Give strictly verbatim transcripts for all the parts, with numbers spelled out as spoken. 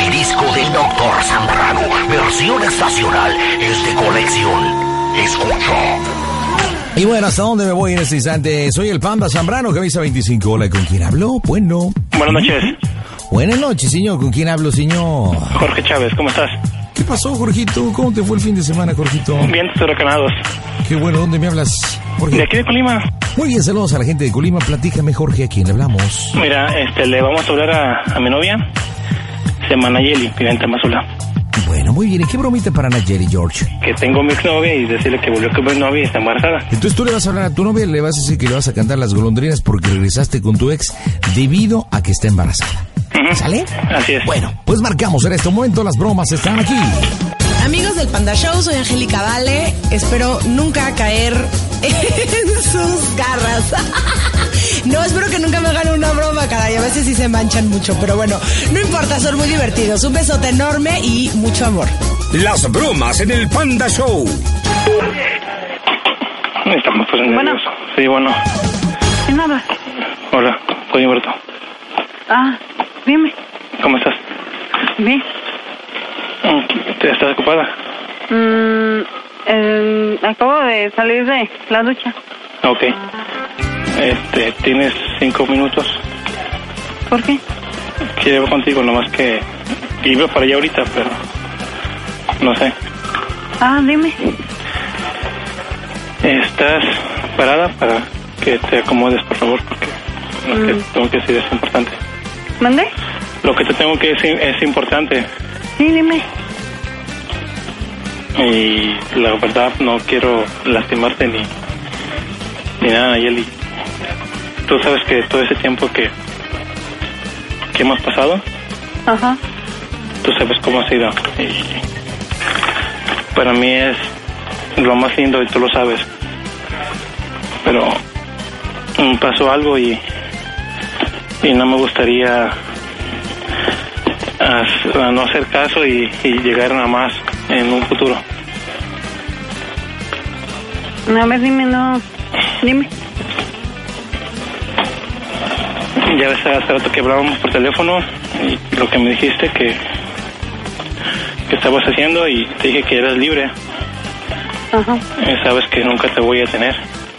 El disco del doctor Zambrano, versión estacional, es de colección. Escucha. Y bueno, ¿hasta dónde me voy en este instante? Soy el Panda Zambrano, Camisa veinticinco. Hola, ¿con quién hablo? Bueno. Buenas noches. Buenas noches, señor. ¿Con quién hablo, señor? Jorge Chávez, ¿cómo estás? ¿Qué pasó, Jorgito? ¿Cómo te fue el fin de semana, Jorgito? Bien, tus huracanados. Qué bueno, ¿dónde me hablas, Jorge? De aquí de Colima. Muy bien, saludos a la gente de Colima. Platícame, Jorge, ¿a quién le hablamos? Mira, este, le vamos a hablar a, a mi novia. Se llama Nayeli, vive en Tamazula. Bueno, muy bien. ¿Y qué bromita para Nayeli, George? Que tengo mi exnovia y decirle que volvió con mi novia y está embarazada. Entonces tú le vas a hablar a tu novia y le vas a decir que le vas a cantar las golondrinas porque regresaste con tu ex debido a que está embarazada. Uh-huh. ¿Sale? Así es. Bueno, pues marcamos en este momento. Las bromas están aquí. Amigos del Panda Show, soy Angélica Vale. Espero nunca caer en sus garras. No, espero que nunca me hagan una broma, caray. A veces sí se manchan mucho, pero bueno, no importa, son muy divertidos. Un besote enorme y mucho amor. Las bromas en el Panda Show. Estamos pues nerviosos. Bueno. Sí, bueno. ¿Quién habla? Hola, soy Humberto. Ah, dime. ¿Cómo estás? Bien. ¿Estás ocupada? Mm, eh, acabo de salir de la ducha. Ok. Este, ¿tienes cinco minutos? ¿Por qué? Quiero hablar contigo, nomás que iba para allá ahorita, pero no sé. Ah, dime. ¿Estás parada para que te acomodes, por favor? Porque lo que Mm. tengo que decir es importante. ¿Mandé? Lo que te tengo que decir es importante. Sí, dime. Y la verdad no quiero lastimarte ni, ni nada, Nayeli. Tú sabes que todo ese tiempo que, que hemos pasado, Ajá. tú sabes cómo ha sido. Y para mí es lo más lindo y tú lo sabes. Pero mm, pasó algo y, y no me gustaría a, a no hacer caso y, y llegar a más en un futuro. A ver, dime, no. Dime. Ya ves hace rato que hablábamos por teléfono y lo que me dijiste que, que estabas haciendo y te dije que eras libre. Ajá. Eh, sabes que nunca te voy a tener.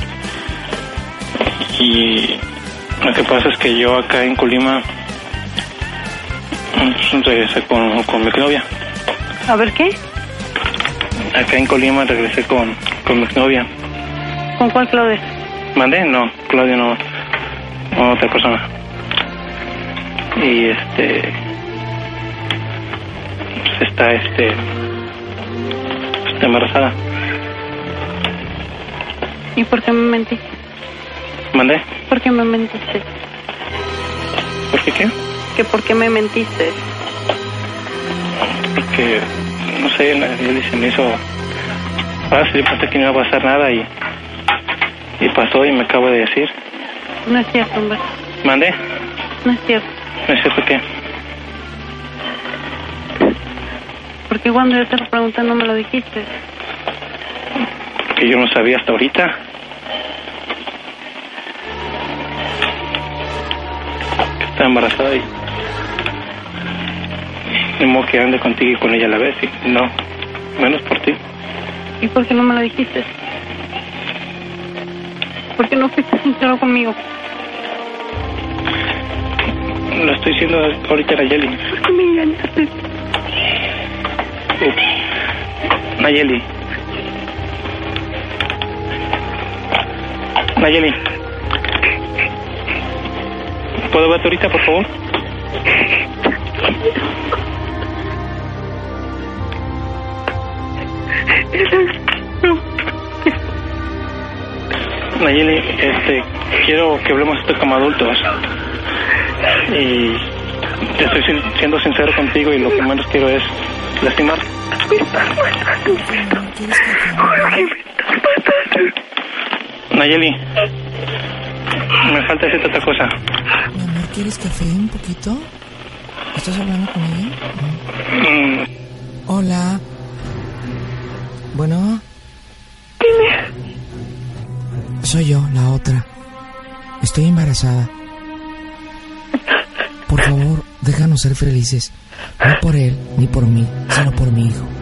Y lo que pasa es que yo acá en Colima mm, regresé con, con mi novia. A ver, ¿qué? Acá en Colima regresé con, con mi novia. ¿Con cuál Claudia? ¿Mandé? No, Claudia no. No, otra persona. Y este... Pues está, este... Está embarazada. ¿Y por qué me mentiste? ¿Mandé? ¿Por qué me mentiste? ¿Por qué qué? ¿Que por qué me mentiste? Porque, no sé, él se me hizo fácil, pensé que no iba a pasar nada y... Y pasó y me acabo de decir. No es cierto, hombre. ¿Mandé? No es cierto. No es cierto qué. Porque cuando yo te lo pregunté no me lo dijiste. Que yo no sabía hasta ahorita. Que está embarazada y... Ni modo que ande contigo y con ella a la vez. Y no, menos por ti. ¿Y por qué no me lo dijiste? ¿Por qué no fuiste sincero conmigo? Lo estoy diciendo ahorita, Nayeli. ¿Por qué me engañaste? Ups. Nayeli. Nayeli. ¿Puedo verte ahorita, por favor? Nayeli, este, quiero que hablemos esto como adultos. Y te estoy siendo sincero contigo y lo que menos quiero es lastimar. Nayeli, me falta decirte otra cosa. Mi amor, ¿quieres café un poquito? ¿Estás hablando con ella? Mm. Hola. Bueno. Soy yo, la otra. Estoy embarazada. Por favor, déjame déjanos ser felices. No por él, ni por mí, sino por mi hijo.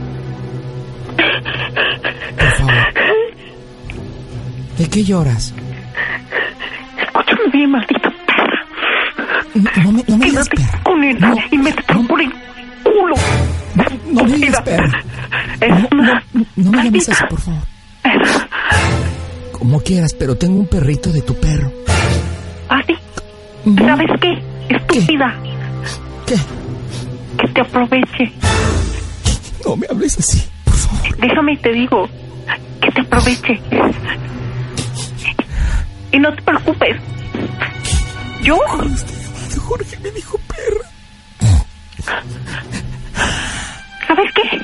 Por favor. ¿De qué lloras? Escúchame bien, maldita perra. No, no me, no me digas perra. Con él no, y métetelo no, por el culo. No, no me digas perra. Es No, una no, no me llames maldita así, por favor. perra. Como quieras, pero tengo un perrito de tu perro. ¿Ah, sí? Ujú. ¿Sabes qué? Estúpida. ¿Qué? Que te aproveche. No me hables así, por favor. Déjame y te digo. Que te aproveche. Y no te preocupes. ¿Yo? Jorge me dijo perra. ¿Sabes qué?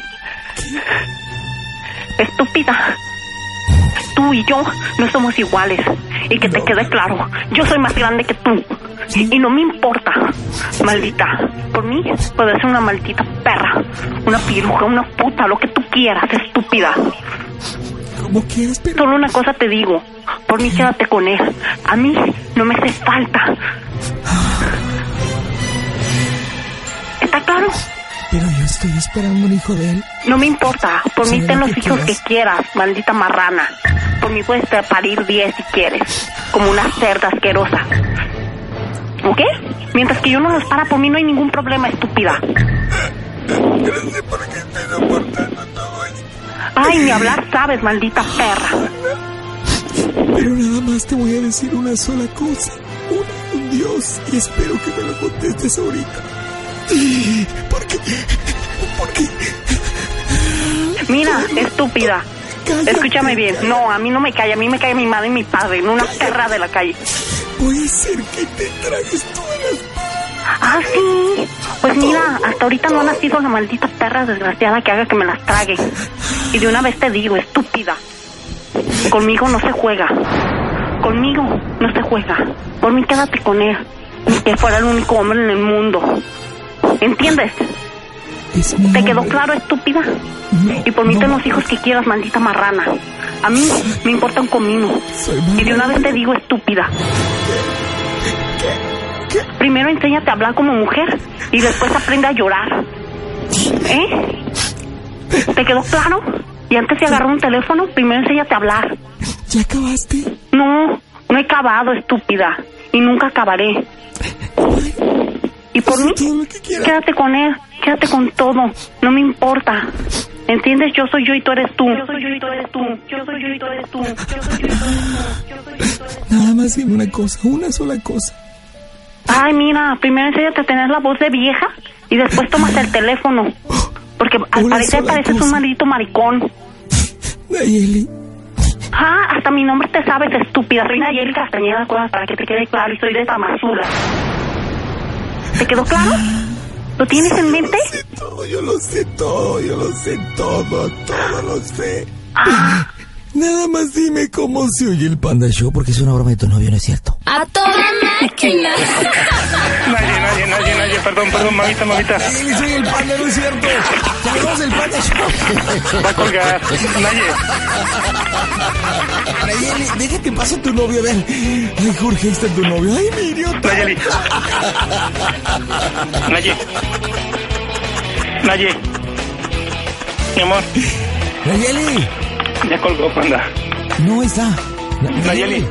Estúpida. Tú y yo no somos iguales. Y que te quede claro, yo soy más grande que tú. Y no me importa, maldita. Por mí puedes ser una maldita perra, una piruja, una puta, lo que tú quieras, estúpida. Como quieras, pero... Solo una cosa te digo, por mí quédate con él. A mí no me hace falta. ¿Está claro? Pero yo estoy esperando un hijo de él. No me importa, por mí Sí, ten lo los que hijos quieras. que quieras, maldita marrana. Por mí puedes parir diez si quieres, como una cerda asquerosa. ¿Ok? Mientras que yo no los para, por mí no hay ningún problema, estúpida. No sé por qué estoy soportando todo esto. Ay, ni hablar sabes, maldita perra. Pero nada más te voy a decir una sola cosa. Una, un Dios, y espero que me lo contestes ahorita. ¿Por qué? ¿Por qué? Mira, estúpida. Cállate. Escúchame bien. No, a mí no me cae, a mí me cae mi madre y mi padre, no una perra de la calle. Puede ser que te tragues todas las... Ah, sí. Pues mira, hasta ahorita no ha nacido la maldita perra desgraciada que haga que me las trague. Y de una vez te digo, estúpida. Conmigo no se juega. Conmigo no se juega. Por mí quédate con él. Ni que fuera el único hombre en el mundo. ¿Entiendes? Es mi ¿Te hombre. quedó claro, estúpida? No, Y por mí no. ten los hijos que quieras, maldita marrana. A mí me importa un comino. Soy Y de una vez te digo, estúpida. Primero enséñate a hablar como mujer y después aprende a llorar. ¿Eh? ¿Te quedó claro? Y antes de agarrar un teléfono, primero enséñate a hablar. ¿Ya acabaste? No, no he acabado, estúpida. Y nunca acabaré. Y por mí, Todo lo que quieras. quédate con él, quédate con todo. No me importa. ¿Entiendes? Yo soy yo y tú eres tú. Yo soy yo y tú eres tú. Yo soy yo y tú eres tú. Yo soy yo y tú eres tú. Yo soy yo y tú eres tú. Nada más dime una cosa, una sola cosa. Ay, mira, primero enséñate a tener la voz de vieja y después tomas el teléfono. Porque al Una parecer sola pareces cosa. un maldito maricón. Nayeli, Ah, hasta mi nombre te sabes, estúpida. Soy Nayeli Castañeda Cuevas, para que te quede claro, y soy de Tamazula. ¿Te quedó claro? ¿Lo tienes en mente? sé todo, yo lo sé todo, yo lo sé todo, todo lo sé. Ah, Nada más dime cómo se oye el Panda Show, porque es una broma de tu novio, ¿no es cierto? A toda máquina. Nadie, nadie, nadie, nadie. Perdón, perdón, mamita, mamita. Sí, soy el Panda, no es cierto. Tenemos el Panda Show. Va a colgar. Nadie. Nayeli, deja que pase tu novio, a ver. Ay, Jorge, ahí está tu novio. Ay, mi idiota. Nayeli. Naye. Naye. Mi amor. Nayeli. Ya colgó, panda. No está. Na- Nayeli.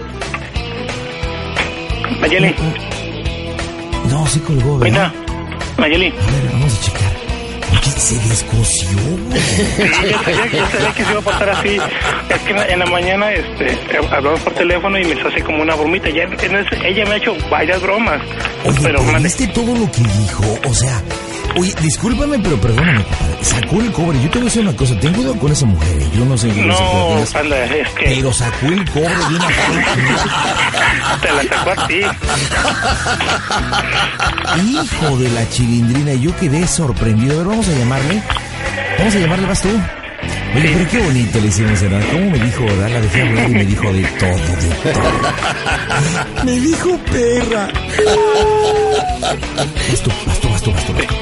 Nayeli. No, sí colgó, ¿verdad? Mira. Nayeli. A ver, vamos a checar. Oye, se descoció. Sí, yo sabía, yo sabía que se iba a portar así. Es que en la, en la mañana este, hablamos por teléfono y me hace como una bromita. Ya, ella me ha hecho varias bromas. Oye, pero, pero mande. ¿viste todo lo que dijo? O sea, oye, discúlpame, pero perdóname, compadre. Sacó el cobre. Yo te voy a decir una cosa. Ten cuidado con esa mujer. ¿eh? Yo no sé qué No, no sé panda, es que pero sacó el cobre de una forma. te la sacó a ti. Hijo de la chilindrina. Yo quedé sorprendido. A ver, vamos a llamarle. Vamos a llamarle, ¿vas tú? Oye, pero qué bonito le hicimos, ¿verdad? ¿Cómo me dijo, verdad? La dejé hablar y me dijo de todo, de todo. Me dijo perra. Vas tú, vas tú, vas tú, vas tú. Vas tú.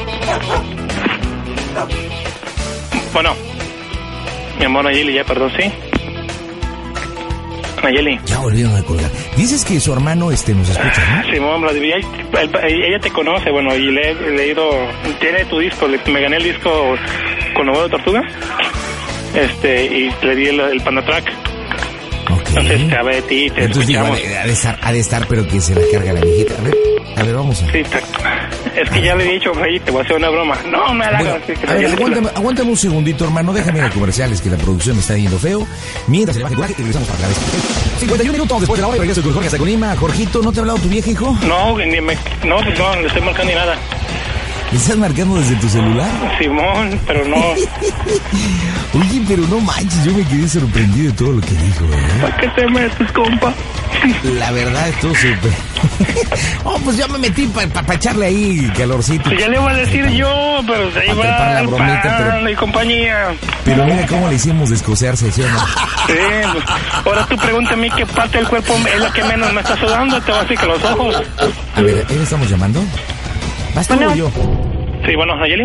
Bueno, mi amor, Nayeli, ya, perdón, ¿sí? Nayeli. Ya volvieron a colgar. Dices que su hermano este nos escucha, ¿no? Simón, ella, ella te conoce, bueno, y le he leído, tiene tu disco, le, me gané el disco con Nuevo de Tortuga, este, y le di el, el Panda Track. Okay. Entonces, a ver, de ti, te Entonces digo, escuchamos. ha de, estar, ha de estar, pero que se la carga la viejita. A ver, a ver, vamos a ver. Sí, te, es que ya le he dicho, oye, te voy a hacer una broma. No, me la Bueno, hagas. a ver, aguántame, aguántame un segundito, hermano. Déjame ir a comerciales, que la producción me está yendo feo. Mientras se le baje el coraje, y regresamos para la vez. cincuenta y un minutos después de la hora y regreso con Jorge hasta Colima. Jorgito, ¿no te ha hablado tu vieja, hijo? No, ni me, no, pues no, no le estoy marcando ni nada. ¿Le estás marcando desde tu celular? Simón, pero no. Oye, pero no manches, yo me quedé sorprendido de todo lo que dijo, ¿eh? ¿Para qué te metes, compa? La verdad, estuvo súper. Oh, pues yo me metí para pa, pa echarle ahí calorcito. Pues ya le iba a decir yo, pero se Pa iba trepar la el bromita, pan pero- y compañía. Pero mira cómo le hicimos descosearse, ¿sí o no? Sí, pues, ahora tú pregúntame qué parte del cuerpo es la que menos me está sudando, te va a decir que los ojos. A ver, ¿ahí le estamos llamando? ¿Vas tú Bueno. o yo? Sí, bueno, Nayeli.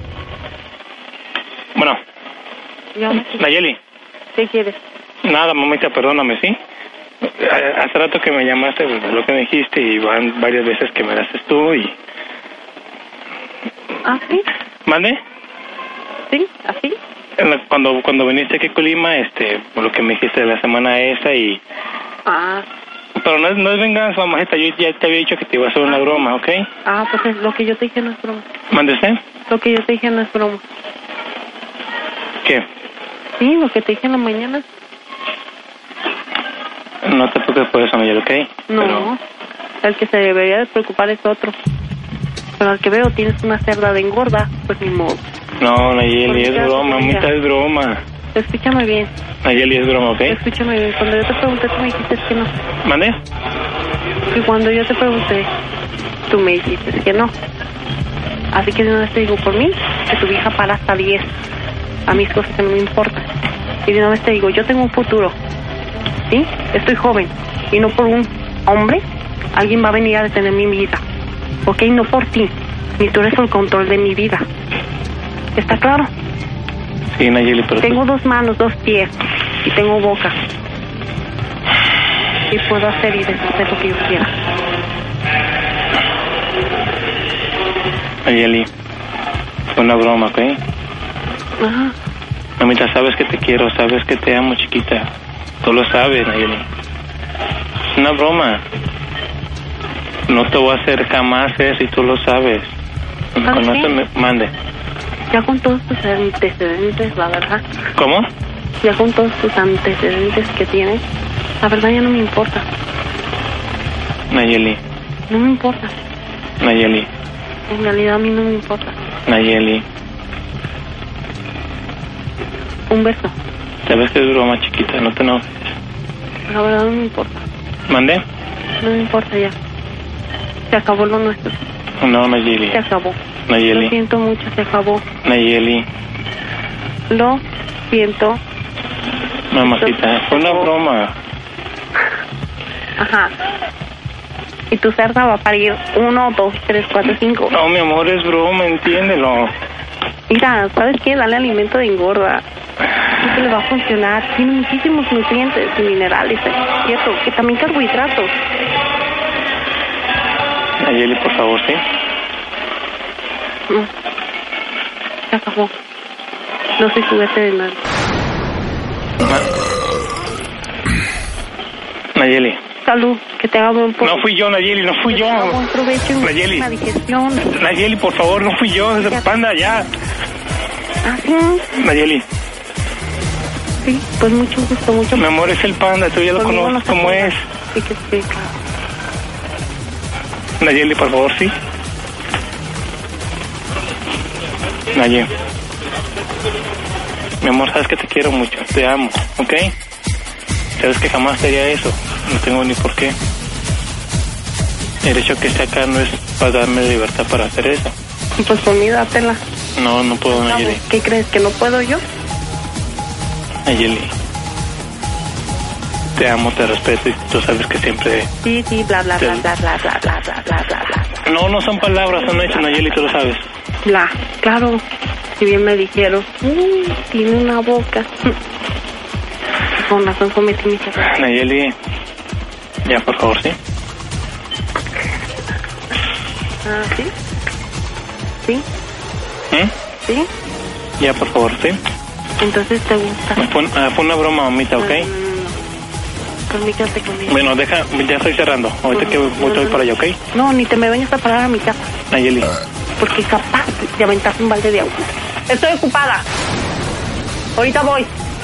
Bueno, Yo, Nayeli. ¿qué quieres? Nada, mamita, perdóname, ¿sí? Eh, Hace rato que me llamaste, pues, lo que me dijiste, y van varias veces que me haces tú y... ¿Ah, sí? ¿Mande? ¿Sí? ¿Así? En la- Cuando cuando viniste aquí a Colima, este, por lo que me dijiste de la semana esa y... Ah, Pero no es, no es venganza, mamita, yo ya te había dicho que te iba a hacer una broma, ¿ok? ah, pues es- lo que yo te dije no es broma. ¿Mande usted? Lo que yo te dije no es broma. ¿Qué? Sí, lo que te dije en la mañana. No te preocupes por eso, Nayeli, ¿ok? No, Pero- el que se debería de preocupar es otro. Pero al que veo tienes una cerda de engorda, pues ni modo. No, Nayeli, Porque es ya broma, te mamita, diga. es broma. Escúchame bien, Nayeli, es broma, ¿ok? escúchame bien. Cuando yo te pregunté, tú me dijiste que no. ¿Mande? Y cuando yo te pregunté, tú me dijiste que no. Así que de una vez te digo por mí, que tu vieja para hasta diez. A mis cosas que no me importan. Y de una vez te digo, yo tengo un futuro. ¿Sí? Estoy joven. Y no por un hombre, alguien va a venir a detener mi vida. ¿Ok? No por ti. Ni tú eres el control de mi vida. ¿Está claro? Sí, Nayeli, pero... Tengo dos manos, dos pies. Y tengo boca. Y puedo hacer y deshacer lo que yo quiera. Nayeli, fue una broma, ¿ok? Ajá. Mamita, sabes que te quiero, sabes que te amo, chiquita. Tú lo sabes, Nayeli. Es una broma. No te voy a hacer jamás eso y tú lo sabes. Me ¿Sabes conoces, qué? me... Mande. Ya con todos tus antecedentes, la verdad. ¿Cómo? Ya con todos tus antecedentes que tienes, la verdad ya no me importa. Nayeli, No me importa. Nayeli, En realidad a mí no me importa. Nayeli. Un beso. Sabes que es broma, chiquita, no te enojes. La verdad no me importa. ¿Mande? No me importa ya. Se acabó lo nuestro. No, Nayeli. Se acabó. Lo Nayeli, siento mucho, se acabó. Nayeli. Lo siento. Mamacita, fue una broma. Ajá. Y tu cerda va a parir uno, dos, tres, cuatro, cinco. No, mi amor, es broma, entiéndelo. Mira, ¿sabes qué? Dale alimento de engorda. Eso le va a funcionar. Tiene muchísimos nutrientes y minerales, es cierto. Que también carbohidratos. Nayeli, por favor, ¿sí? No. Se acabó. No soy juguete de nadie. Nayeli. Salud, que te haga buen No fui yo, Nayeli, no fui yo. Que te haga buen provecho y Nayeli. muchísima digestión. Nayeli, por favor, no fui yo, ese panda ya. Ah, sí. Nayeli, Sí, pues mucho gusto, mucho mi amor, es el panda, tú ya lo Conmigo conoces no se cómo juega. es. Sí, que sí, claro. Nayeli, por favor, sí. Nayeli. Mi amor, sabes que te quiero mucho, te amo, ¿ok? Sabes que jamás te haría eso, no tengo ni por qué. El hecho que esté acá no es para darme libertad para hacer eso. Pues por mí dátela. No, no puedo, Nayeli. ¿Qué crees? ¿Que no puedo yo? Nayeli. Te amo, te respeto y tú sabes que siempre... Sí, sí, bla, bla, bla, bla, bla, bla, bla, bla, bla, bla, bla. No, no son palabras, son hechos, Nayeli, tú lo sabes. Bla, claro. Si bien me dijeron, "Mm, tiene una boca." Con razón cometí mis errores. Nayeli, ya, por favor, ¿sí? Ah, ¿sí? ¿Sí? ¿Eh? ¿Sí? Ya, por favor, ¿sí? Entonces te gusta. Fue, uh, fue una broma, mamita, ¿ok? No, no, no, no. Comunícate conmigo. Bueno, deja, ya estoy cerrando. Ahorita No, que voy, no, voy no. para allá, ¿ok? No, ni te me vengas a parar a mi casa. Nayeli. Porque capaz de aventarte un balde de agua. Estoy ocupada. Ahorita voy.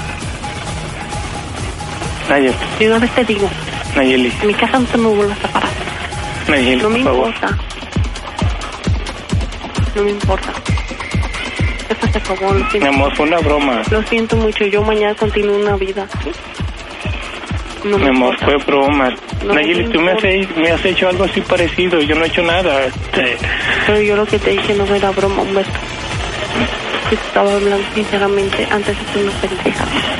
Nayeli. De una vez te digo. Nayeli. En mi casa no te me vuelvas a parar. Nayeli, No me por favor. importa. No me importa. Esto se acabó, lo Mi siento. amor, fue una broma. Lo siento mucho. Yo mañana continúo una vida. ¿Sí? No Mi me amor, importa. fue broma. No Nayeli, me tú me has, importa. me has hecho algo así parecido. Yo no he hecho nada. Este, Pero yo lo que te dije no era broma, Humberto. Que te estaba hablando sinceramente antes de que una pendeja.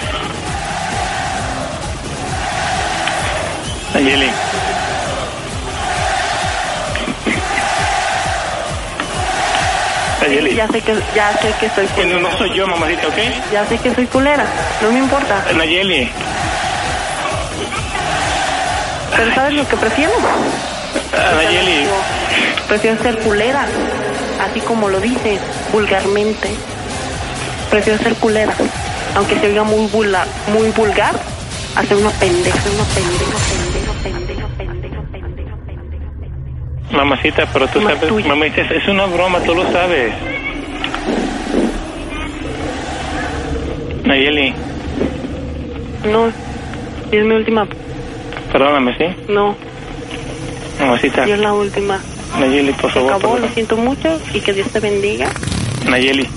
Nayeli. Nayeli. Ya sé que, ya sé que soy Bueno, culera. no soy yo, mamacita, ¿ok? Ya sé que soy culera. No me importa. Nayeli. Pero ¿sabes lo que prefiero? Ah, Nayeli. Prefiero ser culera. Así como lo dice vulgarmente. Prefiero ser culera. Aunque se oiga muy vulgar, muy vulgar, hacer una pendeja, una pendeja, pendeja, pendeja, pendeja, pendeja, pendeja, pendeja. Mamacita, pero tú Más sabes, tuya. mamita, es, es una broma, tú lo sabes. Nayeli, No, es mi última. perdóname, ¿sí? No, Mamacita, y es la última. Nayeli, por Se favor, acabó, lo perdóname. siento mucho y que Dios te bendiga. Nayeli,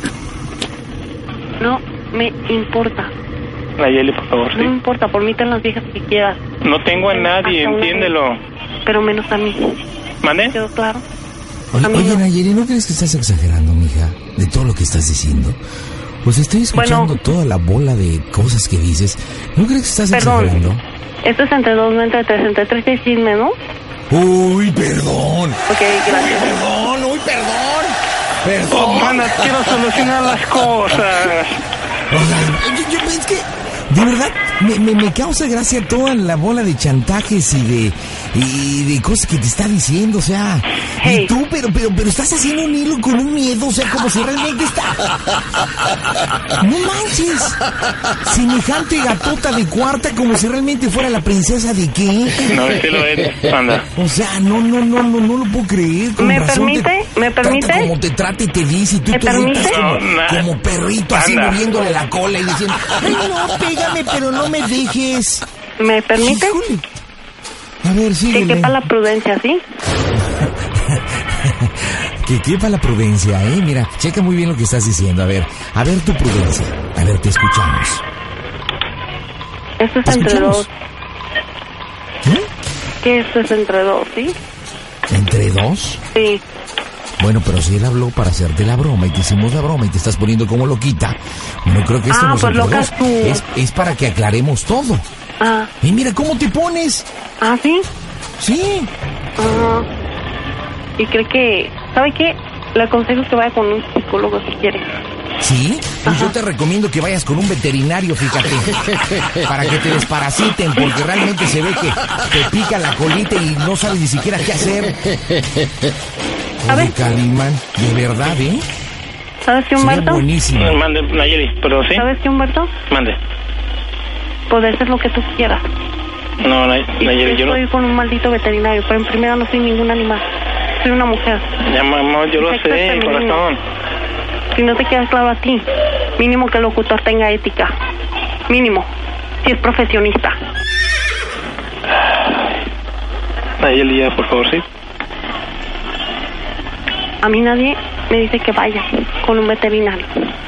No me importa. Nayeli, por favor, No me ¿sí? importa, por mí ten las viejas que quieras. No tengo a nadie, Hasta una entiéndelo. vez, pero menos a mí. ¿Mande? ¿Quedó claro? Oye, A mí oye, no. Nayeli, ¿no crees que estás exagerando, mija? De todo lo que estás diciendo. Pues estoy escuchando Bueno. toda la bola de cosas que dices. ¿No crees que estás Perdón. exagerando? Esto es entre dos, no entre tres. Entre tres es chisme, ¿no? Uy, perdón. Ok, gracias. Perdón, uy, perdón. Perdón. Oh, mana, quiero solucionar las cosas. O sea, yo, yo- es que, de verdad, me, me, me causa gracia toda la bola de chantajes y de y de cosas que te está diciendo, o sea, Hey. y tú, pero, pero, pero estás haciendo un hilo con un miedo, o sea, como si realmente está... No manches, semejante gatota de cuarta, como si realmente fuera la princesa de qué. No, sí lo eres, anda. O sea, no, no, no, no, no lo puedo creer. Con ¿Me razón te permite? ¿Me trata permite? como te trata y te dice, y tú ¿Me te avientas permite? como, No, na- como perrito, así Anda. moviéndole la cola y diciendo, ay, no, pégame, pero no me dejes. ¿Me permite? Híjole. A ver, Que síguele. quepa la prudencia, ¿sí? Que quepa la prudencia, ¿eh? Mira, checa muy bien lo que estás diciendo. A ver, a ver tu prudencia. A ver, te escuchamos. Esto es ¿Te entre escuchamos? dos. ¿Eh? Que esto es entre dos, ¿sí? ¿Entre dos? Sí. Bueno, pero si él habló para hacerte la broma y te hicimos la broma y te estás poniendo como loquita, bueno, creo que esto Ah, no es pues entre loca dos. tú. Es, es para que aclaremos todo. Ah, Y mira cómo te pones. ¿ah, sí? Sí. Ah. Y cree que... ¿Sabe qué? Le aconsejo que vaya con un psicólogo si quiere. ¿Sí? Pues Ajá. yo te recomiendo que vayas con un veterinario, fíjate, para que te desparasiten, porque realmente se ve que te pica la colita y no sabes ni siquiera qué hacer. A Oye, ver. Calimán, de verdad, ¿eh? ¿Sabes qué, Sería Humberto? buenísimo. Mande, Nayeli, pero sí. ¿Sabes qué, Humberto? Mande. Poder ser lo que tú quieras. No, Nay- Y Nayeli, yo no. estoy con un maldito veterinario, pero en primera no soy ningún animal. Soy una mujer. Ya, mamá, yo lo Sexo sé, femenino. corazón. Si no te queda claro a ti, mínimo que el locutor tenga ética. Mínimo. Si es profesionista. Nayeli, ya, por favor, sí. A mí nadie me dice que vaya con un veterinario.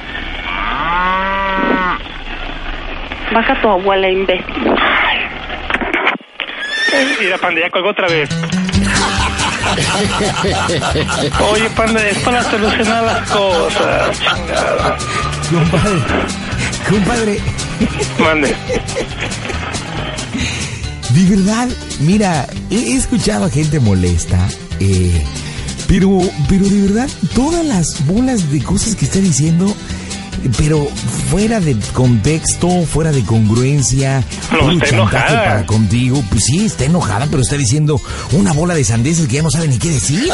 Baja tu abuela, imbécil. Mira, Panda, ya colgó otra vez. Oye, Panda, es para solucionar las cosas. Chingada. Compadre, compadre, Mande. de verdad, mira, he he escuchado a gente molesta, eh, pero, pero de verdad, todas las bolas de cosas que está diciendo, pero fuera de contexto, fuera de congruencia, No, un está chantaje enojada. para contigo, pues sí, está enojada, pero está diciendo una bola de sandeces que ya no sabe ni qué decir.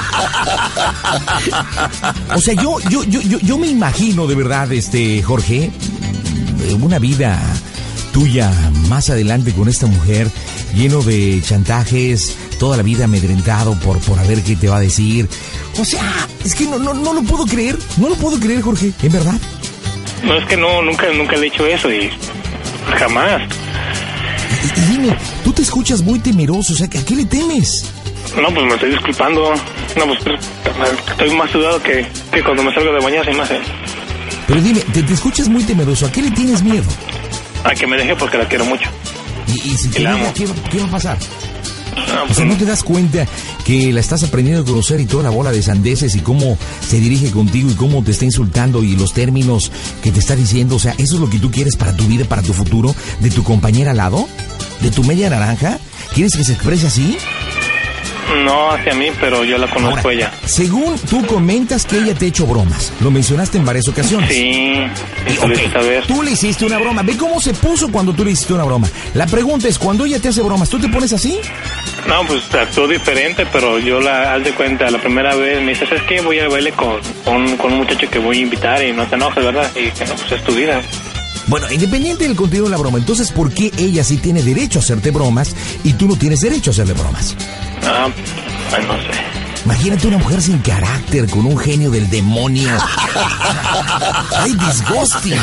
O sea, yo, yo, yo, yo, yo me imagino de verdad, este, Jorge, una vida tuya más adelante con esta mujer, lleno de chantajes, toda la vida amedrentado por, por a ver qué te va a decir. O sea, es que no, no, no lo puedo creer, no lo puedo creer, Jorge, en verdad. No, es que no, nunca, nunca le he hecho eso y jamás. Y, y dime, tú te escuchas muy temeroso, o sea, ¿a qué le temes? No, pues me estoy disculpando. No, pues estoy más sudado que, que cuando me salgo de bañar, se me hace. Pero dime, te, te escuchas muy temeroso, ¿a qué le tienes miedo? A que me deje porque la quiero mucho. Y, y si te Y la diga, amo. ¿qué, va- ¿qué va a pasar? No, O pues, sea, ¿no te das cuenta que la estás aprendiendo a conocer y toda la bola de sandeces y cómo se dirige contigo y cómo te está insultando y los términos que te está diciendo? O sea, ¿eso es lo que tú quieres para tu vida, para tu futuro? ¿De tu compañera al lado? ¿De tu media naranja? ¿Quieres que se exprese así? no hacia mí, pero yo la conozco Ahora, a ella. según tú comentas que ella te ha hecho bromas. Lo mencionaste en varias ocasiones. Sí, Y, eso lo hice ok, saber. tú le hiciste una broma. Ve cómo se puso cuando tú le hiciste una broma. La pregunta es, cuando ella te hace bromas, ¿tú te pones así? No, pues actuó diferente, pero yo la, haz de cuenta, la primera vez me dice, ¿sabes qué? Voy a baile con, con, con un muchacho que voy a invitar y no te enojes, ¿verdad? Y que no, pues es tu vida. Bueno, independiente del contenido de la broma, entonces, ¿por qué ella sí tiene derecho a hacerte bromas y tú no tienes derecho a hacerle bromas? Ah, pues no sé. Imagínate una mujer sin carácter, con un genio del demonio. ¡Ay, disgusting!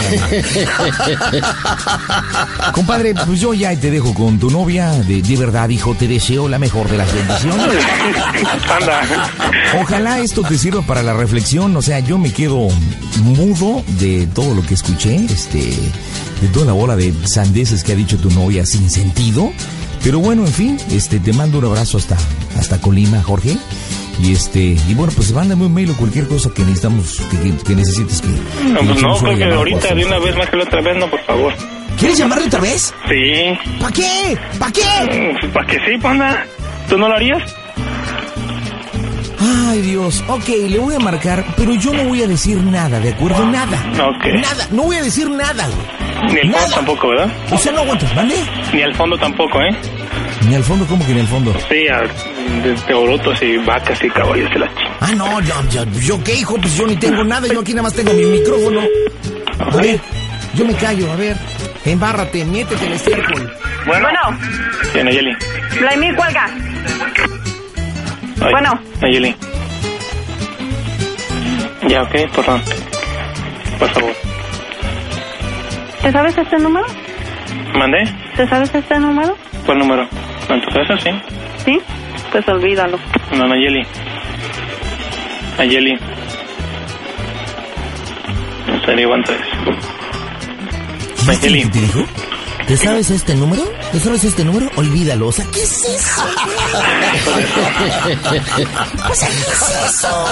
Compadre, pues yo ya te dejo con tu novia. De, de verdad, hijo, te deseo la mejor de las bendiciones. Anda. Ojalá esto te sirva para la reflexión. O sea, yo me quedo mudo de todo lo que escuché, este, de toda la bola de sandeces que ha dicho tu novia sin sentido. Pero bueno, en fin, este, te mando un abrazo hasta, hasta Colima, Jorge. Y este, y bueno, pues mándame un mail o cualquier cosa que necesitamos, que, que, que necesites que. No, que pues echemos no, una creo que llamada, ahorita por de favor. una vez más que la otra vez, no, por favor. ¿Quieres llamarle otra vez? Sí. ¿Para qué? ¿Para qué? ¿Para que sí, panda? ¿Tú no lo harías? Ay, Dios. Ok, le voy a marcar, pero yo no voy a decir nada, ¿de acuerdo? Nada. Ok. Nada. No voy a decir nada, güey. Ni al fondo Nada. tampoco, ¿verdad? O sea, no aguantas, ¿vale? Ni al fondo tampoco, ¿eh? Ni al fondo, ¿cómo que ni al fondo? Sí, a, de, de orotos y vacas y caballos y la ch... Ah, no, yo, yo, yo qué, hijo, pues yo ni tengo nada, yo aquí nada más tengo mi micrófono. A ver, yo me callo, a ver. Embárrate, métete en el estiércol. Bueno. Bueno, Sí, Nayeli. Vladimir, cuelga. Ay, Bueno. Nayeli. Ya, ok, perdón. Por favor. ¿Te sabes este número? ¿Mandé? ¿Te sabes este número? ¿Cuál número? ¿En tu casa? Sí. ¿Sí? Pues olvídalo. No, Nayeli. Nayeli. En serio, aguanta eso. ¿Viste lo Nayeli. que te dijo? ¿Te sabes este número? ¿Te sabes este número? Olvídalo. O sea, ¿qué es eso? O sea, ¿qué es eso?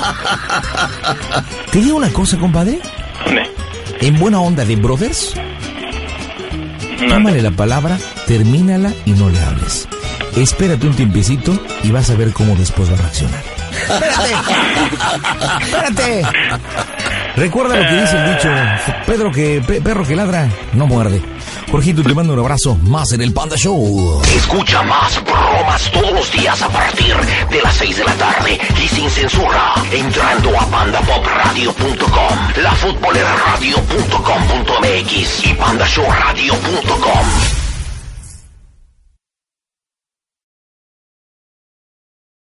Te digo una cosa, compadre. ¿Dónde? En buena onda de brothers, No, tómale la palabra, termínala y no le hables. Espérate un tiempecito y vas a ver cómo después va a reaccionar. ¡Espérate! ¡Espérate! Recuerda lo que dice el dicho, Pedro que, pe- perro que ladra, no muerde. Jorgito, te mando un abrazo más en el Panda Show. Escucha más bromas todos los días a partir de las seis de la tarde y sin censura entrando a panda pop radio punto com, la futbolera radio punto com punto m x y panda show radio punto com.